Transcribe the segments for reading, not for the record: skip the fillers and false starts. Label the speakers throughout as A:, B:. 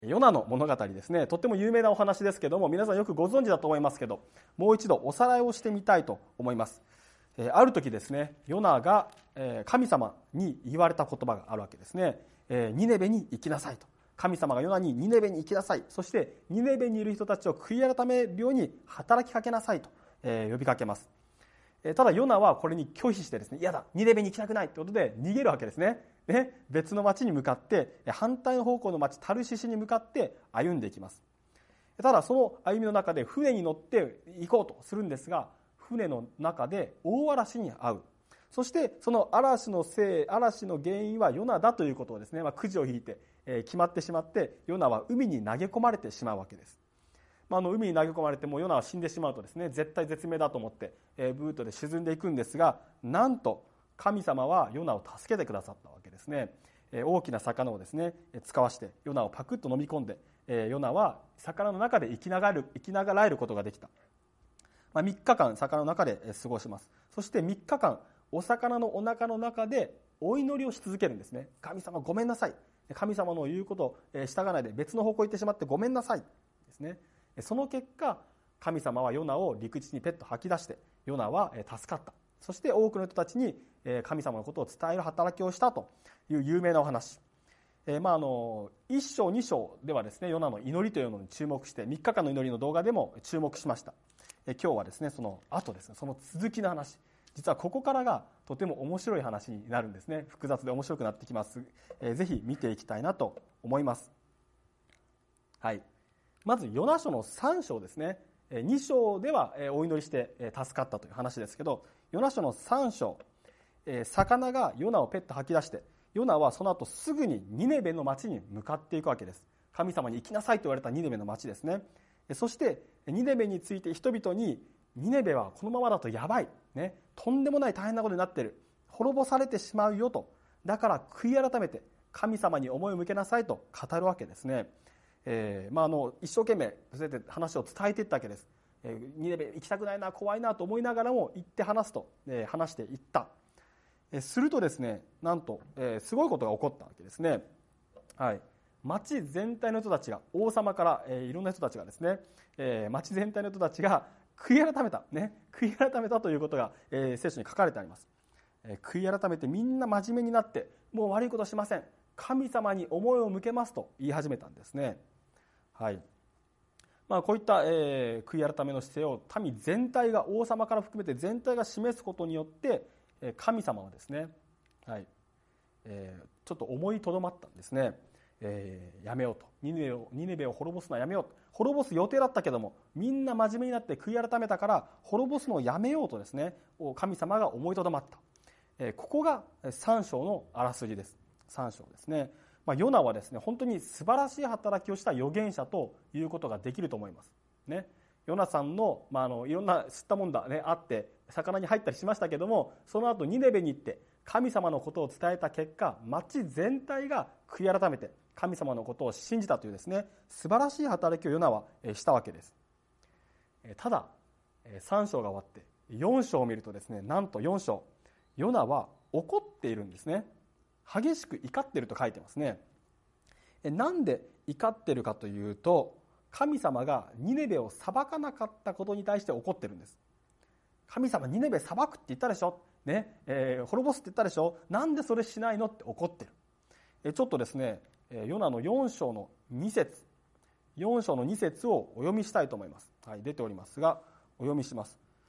A: ヨナの物語ですね、とっても有名なお話ですけども、皆さんよくご存知だと思いますけど、もう一度おさらいをしてみたいと思います。ある時ですね、ヨナが神様に言われた言葉があるわけですね。ニネベに行きなさいと。神様がヨナにニネベに行きなさい、そしてニネベにいる人たちを悔い改めるように働きかけなさいと呼びかけます。ただヨナはこれに拒否してですね、嫌だ、ニネベに行きたくないということで逃げるわけですね。別の町に向かって反対の方向の町タルシシに向かって歩んでいきます。ただその歩みの中で船に乗って行こうとするんですが、船の中で大嵐に遭う。そしてその嵐の原因はヨナだということをですね、くじを引いて決まってしまって、ヨナは海に投げ込まれてしまうわけです。海に投げ込まれてもヨナは死んでしまうとですね、絶対絶命だと思ってブートで沈んでいくんですが、なんと神様はヨナを助けてくださったわけですね。大きな魚をですね使わしてヨナをパクッと飲み込んで、ヨナは魚の中で生きながらえることができた。3日間魚の中で過ごします。そして3日間お魚のお腹の中でお祈りをし続けるんですね。神様ごめんなさい、神様の言うことを従わないで別の方向に行ってしまってごめんなさいですね。その結果神様はヨナを陸地にペット吐き出してヨナは助かった。そして多くの人たちに神様のことを伝える働きをしたという有名なお話。1章2章ではですね、ヨナの祈りというのに注目して3日間の祈りの動画でも注目しました。今日はですねその後ですね、その続きの話、実はここからがとても面白い話になるんですね。複雑で面白くなってきます。ぜひ見ていきたいなと思います。はい、まずヨナ書の3章ですね。2章ではお祈りして助かったという話ですけど、ヨナ書の3章、魚がヨナをペット吐き出して、ヨナはその後すぐにニネベの町に向かっていくわけです。神様に行きなさいと言われたニネベの町ですね。そしてニネベについて人々に、ニネベはこのままだとやばい、とんでもない大変なことになっている、滅ぼされてしまうよと、だから悔い改めて神様に思いを向けなさいと語るわけですね。一生懸命そうやって話を伝えていったわけです。ニネベ行きたくないな、怖いなと思いながらも行って話していった。するとですね、なんと、すごいことが起こったわけですね。はい、町全体の人たちが、王様から、いろんな人たちがですね、町全体の人たちが悔い改めた、悔い改めたということが、聖書に書かれてあります。悔い改めてみんな真面目になって、もう悪いことしません、神様に思いを向けますと言い始めたんですね。はい、こういった、悔い改めの姿勢を民全体が、王様から含めて全体が示すことによって、神様はですね、はいちょっと思いとどまったんですね。やめようと、ニネベを滅ぼすのはやめようと。滅ぼす予定だったけども、みんな真面目になって悔い改めたから滅ぼすのをやめようとですね、神様が思いとどまった。ここが3章のあらすじです。3章ですね。ヨナはですね、本当に素晴らしい働きをした預言者ということができると思いますね。ヨナさんの、いろんな吸ったもんだ、あって魚に入ったりしましたけども、その後ニネベに行って神様のことを伝えた結果、町全体が悔い改めて神様のことを信じたというですね、素晴らしい働きをヨナはしたわけです。ただ3章が終わって4章を見るとですね、なんと4章、ヨナは怒っているんですね。激しく怒っていると書いてますね。なんで怒っているかというと、神様がニネベを裁かなかったことに対して怒ってるんです。神様ニネベ裁くって言ったでしょ、滅ぼすって言ったでしょ、なんでそれしないのって怒ってる。ちょっとですね、ヨナの4章の2節をお読みしたいと思います。はい、出ておりますがお読みします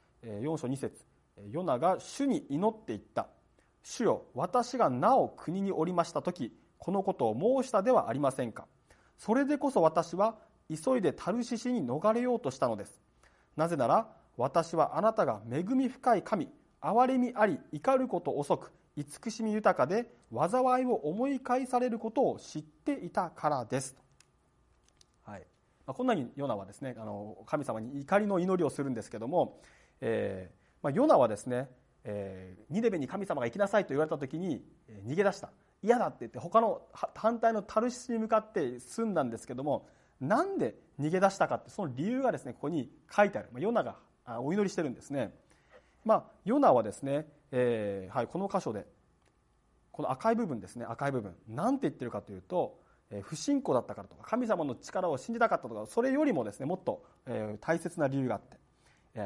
A: 。4章2節、ヨナが主に祈って言った。主よ、私がなお国におりましたとき、このことを申したではありませんか。それでこそ私は急いでタルシシに逃れようとしたのです。なぜなら私はあなたが恵み深い神、憐れみあり怒ること遅く慈しみ豊かで災いを思い返されることを知っていたからです。はい、こんなにヨナはですね、神様に怒りの祈りをするんですけども、ヨナはですね、ニネベに神様が行きなさいと言われた時に逃げ出した。嫌だって言って他の反対のタルシシに向かって進んだんですけども、なんで逃げ出したかって、その理由がですねここに書いてある。ヨナがお祈りしてるんですね。ヨナはですね、この箇所でこの赤い部分ですね、赤い部分なんて言ってるかというと、 不信仰だったからとか、神様の力を信じたかったとか、それよりもですね、もっと大切な理由があって、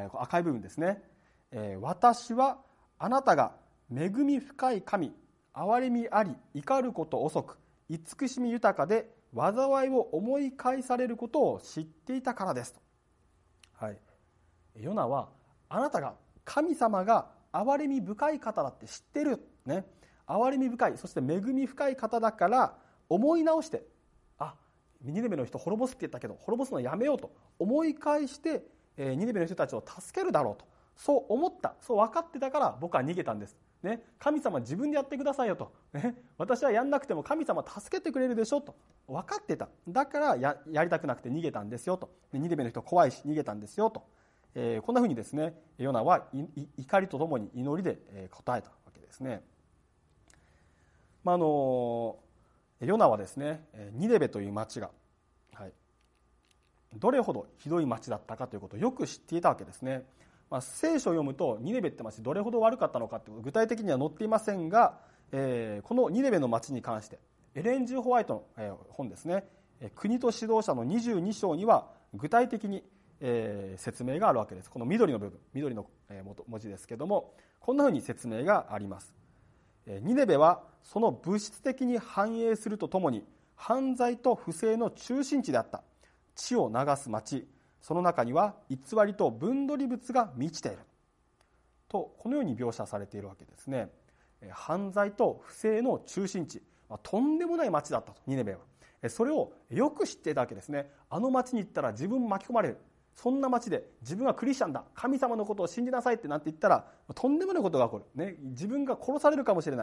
A: 赤い部分ですね、私はあなたが恵み深い神、憐れみあり、怒ること遅く、慈しみ豊かで災いを思い返されることを知っていたからですと。はい、ヨナはあなたが、神様が憐れみ深い方だって知ってる、ね、憐れみ深い、そして恵み深い方だから思い直して、ニネベの人滅ぼすって言ったけど滅ぼすのやめようと思い返して、ニネベの人たちを助けるだろうと、そう思った、そう分かってたから僕は逃げたんです、ね、神様自分でやってくださいよと、ね、私はやんなくても神様助けてくれるでしょと分かってた、だからやりたくなくて逃げたんですよと、ニネベの人怖いし逃げたんですよと、こんなふうにですね、ヨナは怒りとともに祈りで答えたわけですね。ヨナはですね、ニネベという町が、どれほどひどい町だったかということをよく知っていたわけですね。聖書を読むとニネベって町どれほど悪かったのかということ具体的には載っていませんが、このニネベの町に関してエレン・G. ホワイトの本ですね、国と指導者の22章には具体的に説明があるわけです。この緑の部分、緑の文字ですけども、こんなふうに説明があります。ニネベはその物質的に繁栄するとともに犯罪と不正の中心地であった。血を流す町、その中には偽りと分取り物が満ちていると、このように描写されているわけですね。犯罪と不正の中心地、とんでもない町だったと、ニネベは。それをよく知っていたわけですね。あの町に行ったら自分巻き込まれる、そんな町で自分はクリスチャンだ、神様のことを信じなさいってなんて言ったらとんでもないことが起こる、ね、自分が殺されるかもしれない、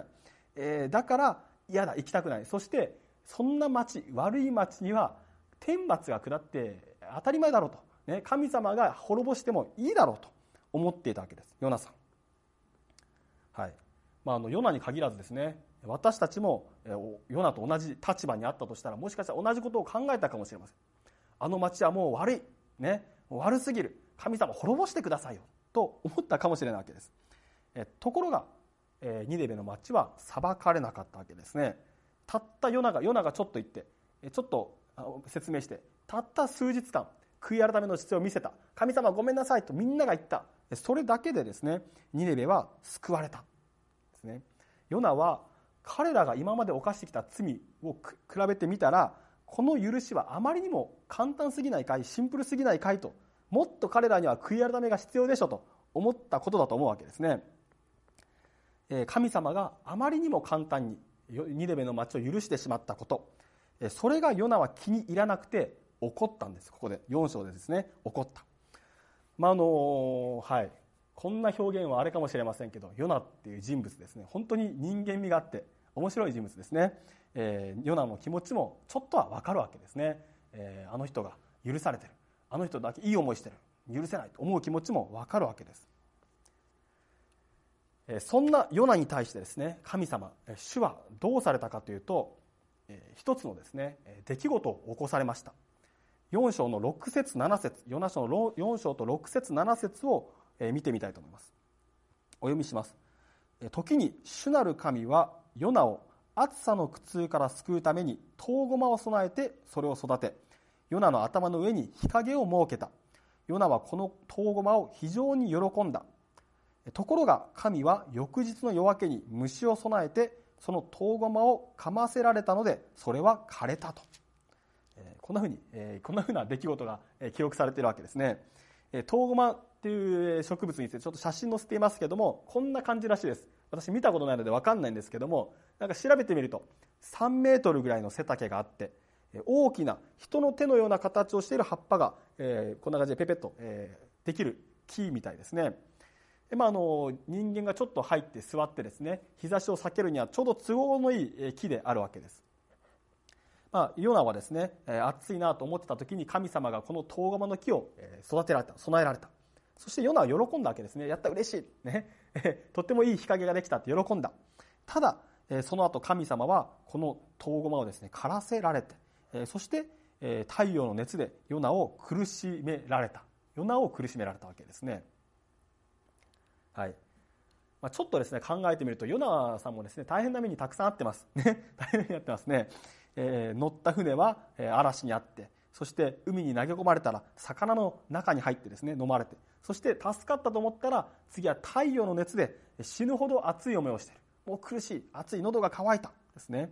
A: だから嫌だ、行きたくない。そしてそんな町、悪い町には天罰が下って当たり前だろうと、ね、神様が滅ぼしてもいいだろうと思っていたわけです、ヨナさん。はい、ヨナに限らずですね、私たちもヨナと同じ立場にあったとしたら、もしかしたら同じことを考えたかもしれません。あの町はもう悪い、ね、悪すぎる、神様滅ぼしてくださいよと思ったかもしれないわけです。ところが、ニネベの町は裁かれなかったわけですね。たったヨナがちょっと言って、ちょっと説明して、たった数日間悔い改めの姿勢を見せた、神様ごめんなさいとみんなが言った、それだけでですね、ニネベは救われたですね。ヨナは彼らが今まで犯してきた罪を比べてみたら、この許しはあまりにも簡単すぎないかい、シンプルすぎないかいと、もっと彼らには悔い改めが必要でしょと思ったことだと思うわけですね。神様があまりにも簡単にニネベの町を許してしまったこと、それがヨナは気に入らなくて怒ったんです。ここで4章でですね、怒った。こんな表現はあれかもしれませんけど、ヨナっていう人物ですね、本当に人間味があって面白い人物ですね。ヨナの気持ちもちょっとは分かるわけですね。あの人が許されてる、あの人だけいい思いしてる、許せないと思う気持ちも分かるわけです。そんなヨナに対してですね、神様、主はどうされたかというと、一つのですね、出来事を起こされました。4章の6節7節、ヨナ書の4章と6節7節を見てみたいと思います。お読みします。時に主なる神はヨナを暑さの苦痛から救うために唐ゴマを備えてそれを育て、ヨナの頭の上に日陰を設けた。ヨナはこの唐ゴマを非常に喜んだ。ところが神は翌日の夜明けに虫を備えてその唐ゴマを噛ませられたので、それは枯れたと。こんなふうな出来事が記録されているわけですね。唐ゴマっていう植物についてちょっと写真載せていますけども、こんな感じらしいです。私見たことないので分かんないんですけども、なんか調べてみると3メートルぐらいの背丈があって、大きな人の手のような形をしている葉っぱが、こんな感じでペペッと、できる木みたいですね。人間がちょっと入って座ってですね、日差しを避けるにはちょうど都合のいい木であるわけです。ヨナはですね、暑いなと思ってた時に神様がこの唐ゴマの木を育てられた、備えられた。そしてヨナは喜んだわけですね。やった、嬉しい、ね、とってもいい日陰ができたって喜んだ。ただその後神様はこの唐ゴマをですね枯らせられて、そして太陽の熱でヨナを苦しめられたわけですね。はい。ちょっとですね考えてみるとヨナさんもですね大変な目にたくさん遭ってますね。大変な目に遭ってますね。 乗った船は嵐にあって、そして海に投げ込まれたら魚の中に入ってですね飲まれて、そして助かったと思ったら次は太陽の熱で死ぬほど熱い思いをしている。もう苦しい、熱い、喉が渇いたですね。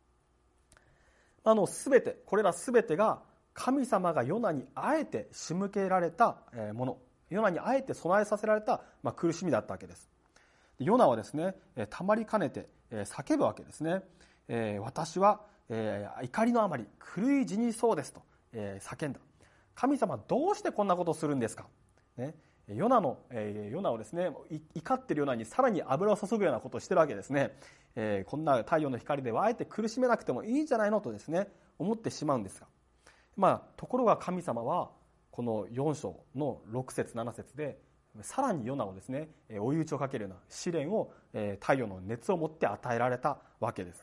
A: 全て、これら全てが神様がヨナにあえて仕向けられたもの、ヨナにあえて備えさせられた苦しみだったわけです。ヨナはですね、たまりかねて叫ぶわけですね。私は怒りのあまり狂い死にそうですと叫んだ。神様どうしてこんなことをするんですか、ね、ヨナをですね、怒っているヨナにさらに油を注ぐようなことをしているわけですね。こんな太陽の光ではあえて苦しめなくてもいいんじゃないのとですね思ってしまうんですが、ところが神様はこの4章の6節7節でさらにヨナをですね追い打ちをかけるような試練を太陽の熱をもって与えられたわけです。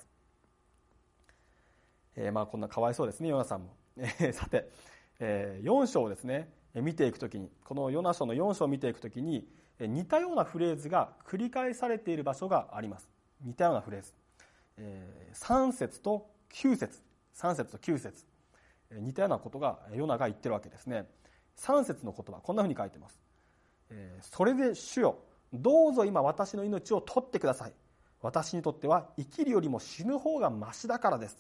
A: こんなかわいそうですね、ヨナさんも。さて、4章をですね見ていくときに、このヨナ書の4章を見ていくときに似たようなフレーズが繰り返されている場所があります。似たようなフレーズ、3節と9節3節と9節、似たようなことがヨナが言ってるわけですね。3節の言葉、こんなふうに書いてます。それで主よ、どうぞ今私の命を取ってください。私にとっては生きるよりも死ぬ方がましだからです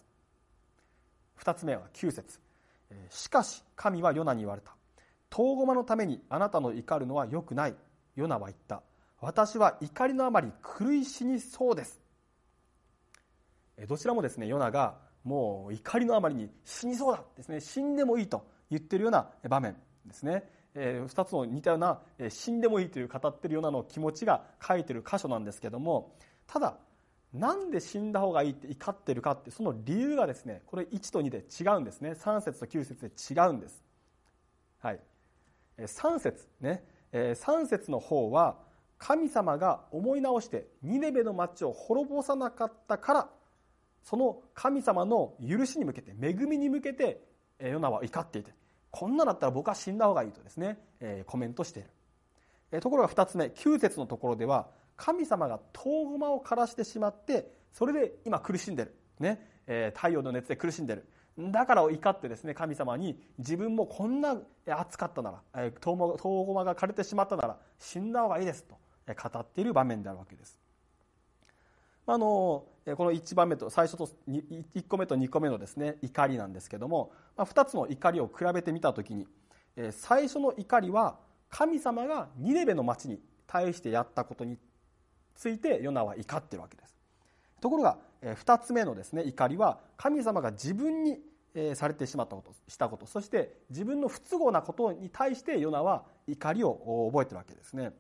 A: 。2つ目は9節、しかし神はヨナに言われた。遠駒のためにあなたの怒るのは良くない。ヨナは言った。私は怒りのあまり狂い死にそうです。どちらもですね、ヨナがもう怒りのあまりに死にそうだですね、死んでもいいと言っているような場面ですね。2つの似たような死んでもいいという語っているようなの気持ちが書いている箇所なんですけども、ただなんで死んだ方がいいって怒っているかって、その理由がですね、これ1と2で違うんですね。3節と9節で違うんです。はい、3節ね、3節の方は神様が思い直してニネベの町を滅ぼさなかったから、その神様の許しに向けて、恵みに向けてヨナは怒っていて、こんなだったら僕は死んだ方がいいとですね、コメントしている。ところが2つ目9節のところでは、神様が遠駒を枯らしてしまって、それで今苦しんでる、ね、太陽の熱で苦しんでる。だから怒ってですね、神様に自分もこんな暑かったなら、遠駒が枯れてしまったなら死んだ方がいいですと語っている場面であるわけです。この1番目と最初と1個目と2個目のですね怒りなんですけども、2つの怒りを比べてみたときに、最初の怒りは神様がニネベの町に対してやったことについてヨナは怒っているわけです。ところが2つ目のですね怒りは神様が自分にされてしまったこと、したこと、そして自分の不都合なことに対してヨナは怒りを覚えているわけですね。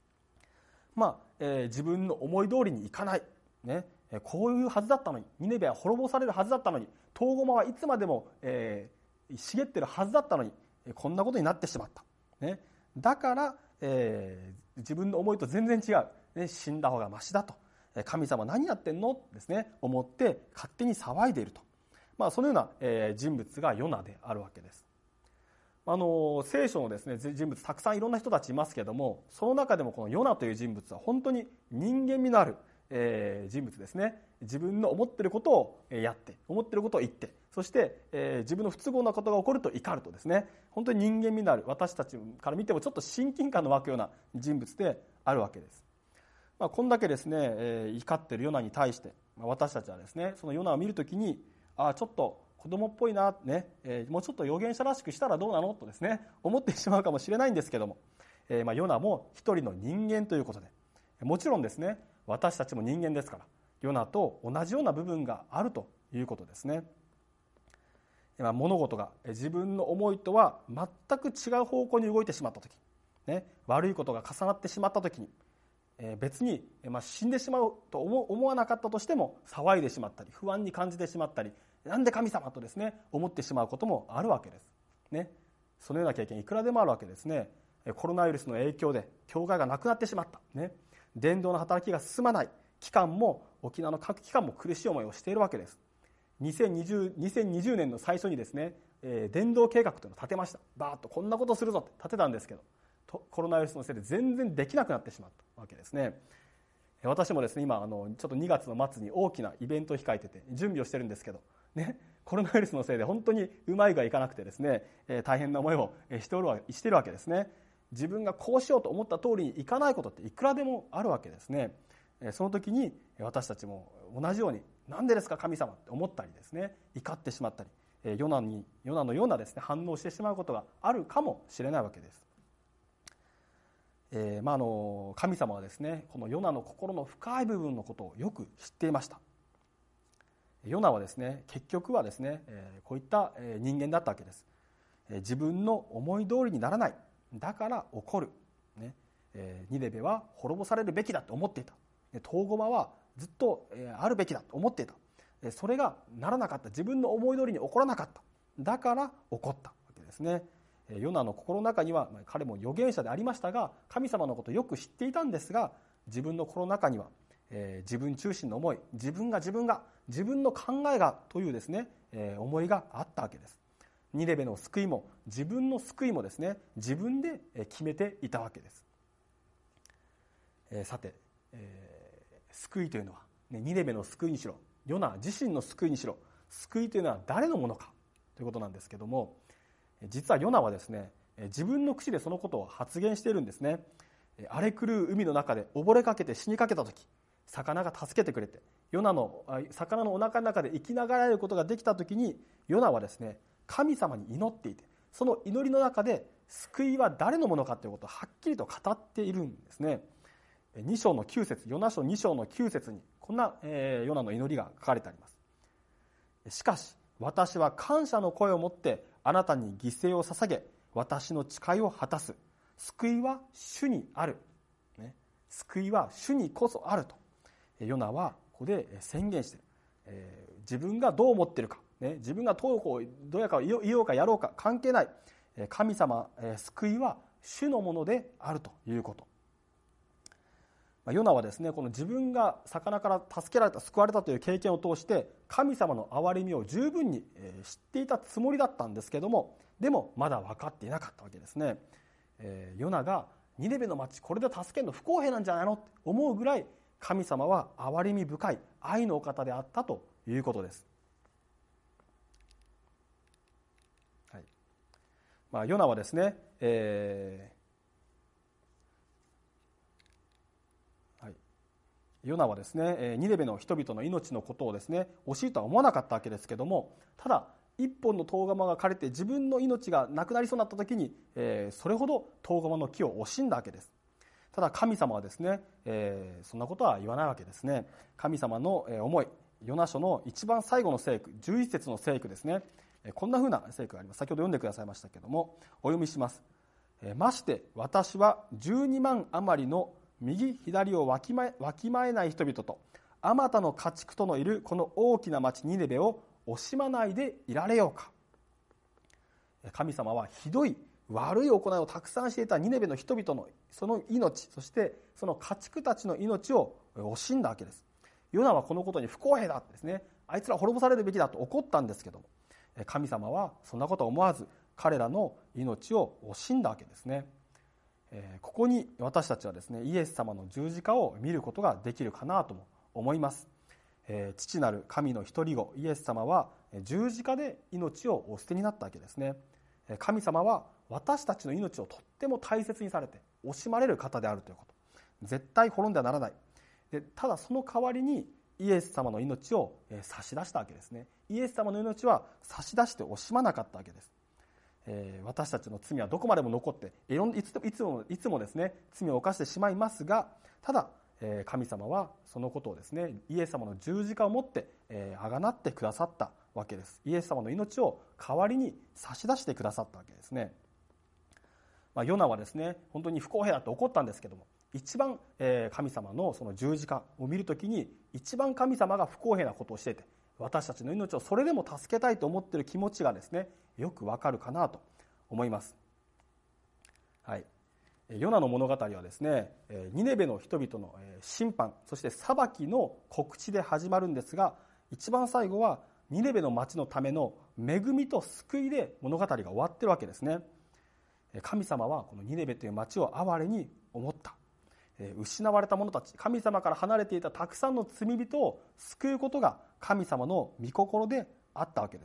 A: 自分の思い通りにいかない、ね、こういうはずだったのに、ニネベは滅ぼされるはずだったのに、遠駒はいつまでも、茂ってるはずだったのに、こんなことになってしまった、ね、だから、自分の思いと全然違う、ね、死んだ方がましだと、神様何やってんのですね思って勝手に騒いでいると、そのような、人物がヨナであるわけです。聖書のですね人物たくさんいろんな人たちいますけども、その中でもこのヨナという人物は本当に人間味のある人物ですね。自分の思っていることをやって、思っていることを言って、そして、自分の不都合なことが起こると怒るとですね、本当に人間味のある、私たちから見てもちょっと親近感の湧くような人物であるわけです。こんだけですね、怒っているヨナに対して、私たちはですねそのヨナを見るときに、ちょっと子供っぽいな、ね、もうちょっと預言者らしくしたらどうなのとですね思ってしまうかもしれないんですけども、ヨナも一人の人間ということで、もちろんですね私たちも人間ですから、ヨナと同じような部分があるということですね。物事が自分の思いとは全く違う方向に動いてしまったとき、ね、悪いことが重なってしまったときに、別に死んでしまうと思わなかったとしても騒いでしまったり、不安に感じてしまったり、なんで神様とですね思ってしまうこともあるわけです、ね、そのような経験いくらでもあるわけですね。コロナウイルスの影響で教会がなくなってしまった、ね、伝道の働きが進まない期間も、沖縄の各機関も苦しい思いをしているわけです。2020年の最初にですね、伝道計画というのを立てました。バーッとこんなことするぞって立てたんですけど、コロナウイルスのせいで全然できなくなってしまったわけですね。私もですね今ちょっと2月の末に大きなイベントを控えてて準備をしてるんですけど、 ね、コロナウイルスのせいで本当にうまいがいかなくてですね、大変な思いをしているわけですね。自分がこうしようと思った通りにいかないことっていくらでもあるわけですね。その時に私たちも同じように、なんでですか神様って思ったりですね、怒ってしまったり、ヨナのようなですね反応をしてしまうことがあるかもしれないわけです。神様はですね、このヨナの心の深い部分のことをよく知っていました。ヨナはですね、結局はですね、こういった人間だったわけです。自分の思い通りにならない、だから怒る、ね、ニネベは滅ぼされるべきだと思っていた。トウゴマはずっとあるべきだと思っていた。それがならなかった、自分の思い通りに起こらなかった、だから怒ったわけですね。ヨナの心の中には、彼も預言者でありましたが、神様のことをよく知っていたんですが、自分の心の中には、自分中心の思い、自分の考えがというですね、思いがあったわけです。ニネベの救いも自分の救いもですね、自分で決めていたわけです。さて、救いというのは、ニネベの救いにしろ、ヨナ自身の救いにしろ、救いというのは誰のものかということなんですけども、実はヨナはですね、自分の口でそのことを発言しているんですね。荒れ狂う海の中で溺れかけて死にかけた時、魚が助けてくれて、魚のお腹の中で生きながらえることができた時に、ヨナはですね、神様に祈っていて、その祈りの中で救いは誰のものかということをはっきりと語っているんですね。2章の9節、ヨナ書2章の9節にこんな、ヨナの祈りが書かれてあります。しかし私は感謝の声を持ってあなたに犠牲を捧げ、私の誓いを果たす。救いは主にある、ね、救いは主にこそあるとヨナはここで宣言している。自分がどう思っているか、ね、自分がどうやか言おうかやろうか関係ない。神様、救いは主のものであるということ。ヨナはですね、この自分が魚から助けられた、救われたという経験を通して神様の憐れみを十分に知っていたつもりだったんですけども、でもまだ分かっていなかったわけですね。ヨナがニネベの町これで助けるの不公平なんじゃないのって思うぐらい、神様は憐れみ深い愛のお方であったということです。はい、ヨナはですね、ヨナはですね、ニネベの人々の命のことをですね、惜しいとは思わなかったわけですけども、ただ一本のトウガマが枯れて自分の命がなくなりそうになった時に、それほどトウガマの木を惜しんだわけです。ただ神様はですね、そんなことは言わないわけですね。神様の思い、ヨナ書の一番最後の聖句、11節の聖句ですね、こんなふうな聖句があります。先ほど読んでくださいましたけども、お読みします。まして私は12万余りの右左をわきまえない人々とあまたの家畜とのいるこの大きな町ニネベを惜しまないでいられようか。神様はひどい悪い行いをたくさんしていたニネベの人々のその命、そしてその家畜たちの命を惜しんだわけです。ヨナはこのことに不公平だですね、あいつら滅ぼされるべきだと怒ったんですけども、神様はそんなことを思わず彼らの命を惜しんだわけですね。ここに私たちはですね、イエス様の十字架を見ることができるかなとも思います。父なる神の一人子イエス様は十字架で命をお捨てになったわけですね。神様は私たちの命をとっても大切にされて惜しまれる方であるということ、絶対滅んではならない。でただその代わりにイエス様の命を差し出したわけですね。イエス様の命は差し出して惜しまなかったわけです。私たちの罪はどこまでも残っていつもですね罪を犯してしまいますが、ただ神様はそのことをですね、イエス様の十字架をもってあがなってくださったわけです。イエス様の命を代わりに差し出してくださったわけですね。ヨナはですね、本当に不公平だと怒ったんですけども、一番神様のその十字架を見るときに一番神様が不公平なことをしていて、私たちの命をそれでも助けたいと思っている気持ちがですね、よくわかるかなと思います。はい、ヨナの物語はですね、ニネベの人々の審判、そして裁きの告知で始まるんですが、一番最後はニネベの町のための恵みと救いで物語が終わってるわけですね。神様はこのニネベという町を哀れに思った。失われた者たち、神様から離れていたたくさんの罪人を救うことが神様の御心であったわけです。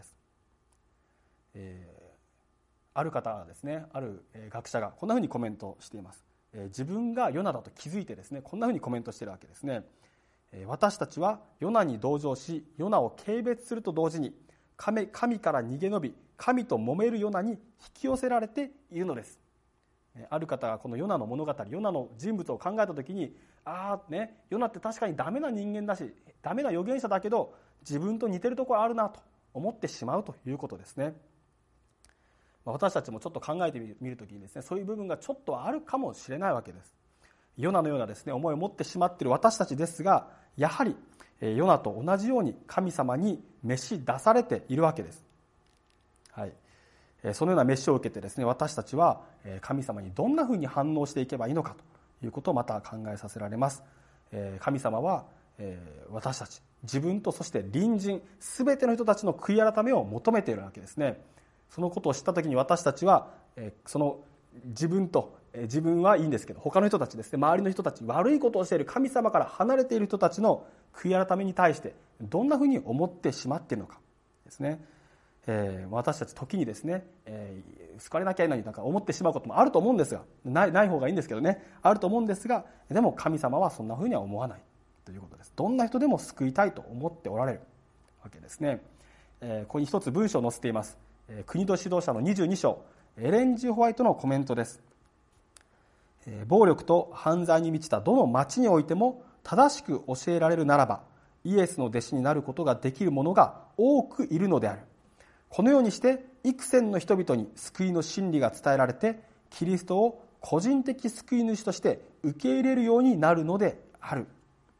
A: ある方がですね、ある学者がこんなふうにコメントしています。自分がヨナだと気づいてですね、こんなふうにコメントしているわけですね。私たちはヨナに同情し、ヨナを軽蔑すると同時に、神から逃げ延び、神と揉めるヨナに引き寄せられているのです。ある方がこのヨナの物語、ヨナの人物を考えたときに、ヨナって確かにダメな人間だし、ダメな預言者だけど、自分と似てるところあるなと思ってしまうということですね。私たちもちょっと考えてみるときにですね、そういう部分がちょっとあるかもしれないわけです。ヨナのようなですね、思いを持ってしまっている私たちですが、やはりヨナと同じように神様に召し出されているわけです。はい。そのような召しを受けてですね、私たちは神様にどんなふうに反応していけばいいのかということをまた考えさせられます。神様は私たち、自分とそして隣人、すべての人たちの悔い改めを求めているわけですね。そのことを知ったときに私たちはその自分はいいんですけど、他の人たちですね、周りの人たち、悪いことをしている、神様から離れている人たちの悔い改めに対してどんなふうに思ってしまっているのかですね。私たち時にですね、好かれなきゃいいのになんか思ってしまうこともあると思うんですが、ない方がいいんですけどね、あると思うんですが、でも神様はそんなふうには思わないということです。どんな人でも救いたいと思っておられるわけですね。ここに一つ文章を載せています。国と指導者の22章、エレン・ジ・ホワイトのコメントです。暴力と犯罪に満ちたどの町においても正しく教えられるならば、イエスの弟子になることができる者が多くいるのである。このようにして幾千の人々に救いの真理が伝えられて、キリストを個人的救い主として受け入れるようになるのである。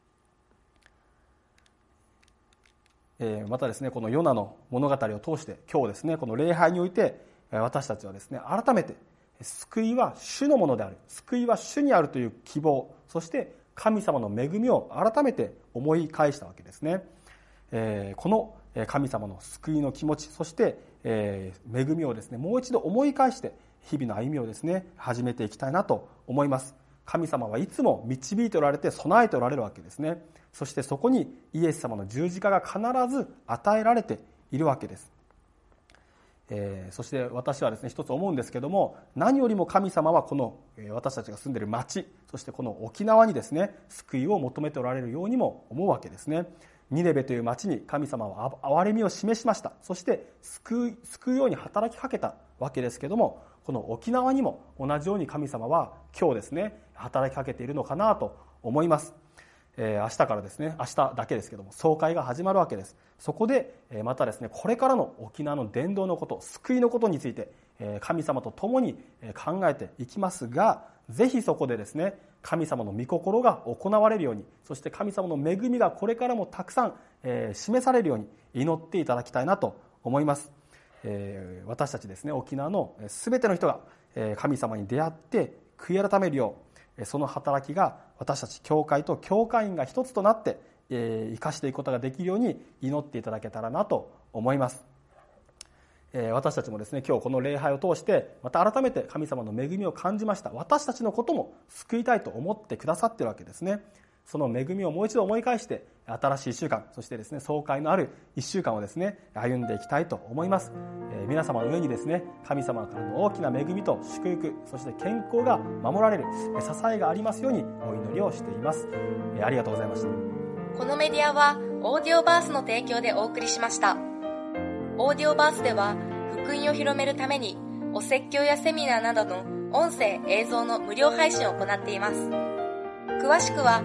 A: またですね、このヨナの物語を通して今日ですね、この礼拝において私たちはですね、改めて救いは主のものである、救いは主にあるという希望、そして神様の恵みを改めて思い返したわけですね。この神様の救いの気持ち、そして恵みをですね、もう一度思い返して日々の歩みをですね、始めていきたいなと思います。神様はいつも導いておられて備えておられるわけですね。そしてそこにイエス様の十字架が必ず与えられているわけです。そして私はですね、一つ思うんですけども、何よりも神様はこの私たちが住んでいる町、そしてこの沖縄にですね、救いを求めておられるようにも思うわけですね。ニネベという町に神様は憐れみを示しました。そして救うように働きかけたわけですけども、この沖縄にも同じように神様は今日ですね、働きかけているのかなと思います。明日からですね、明日だけですけども、総会が始まるわけです。そこでまたですね、これからの沖縄の伝道のこと、救いのことについて神様と共に考えていきますが、ぜひそこでですね、神様の御心が行われるように、そして神様の恵みがこれからもたくさん示されるように祈っていただきたいなと思います。私たちですね、沖縄のすべての人が神様に出会って悔い改めるよう、その働きが私たち教会と教会員が一つとなって生かしていくことができるように祈っていただけたらなと思います。私たちもですね、今日この礼拝を通してまた改めて神様の恵みを感じました。私たちのことも救いたいと思ってくださっているわけですね。その恵みをもう一度思い返して、新しい1週間、そしてですね、総会のある1週間をですね、歩んでいきたいと思います。皆様の上にですね、神様からの大きな恵みと祝福、そして健康が守られる支えがありますようにお祈りをしています。ありがとうございました。
B: このメディアはオーディオバースの提供でお送りしました。オーディオバースでは福音を広めるためにお説教やセミナーなどの音声映像の無料配信を行っています。詳しくは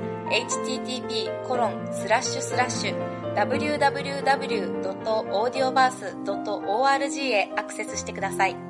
B: http://www.audioverse.org へアクセスしてください。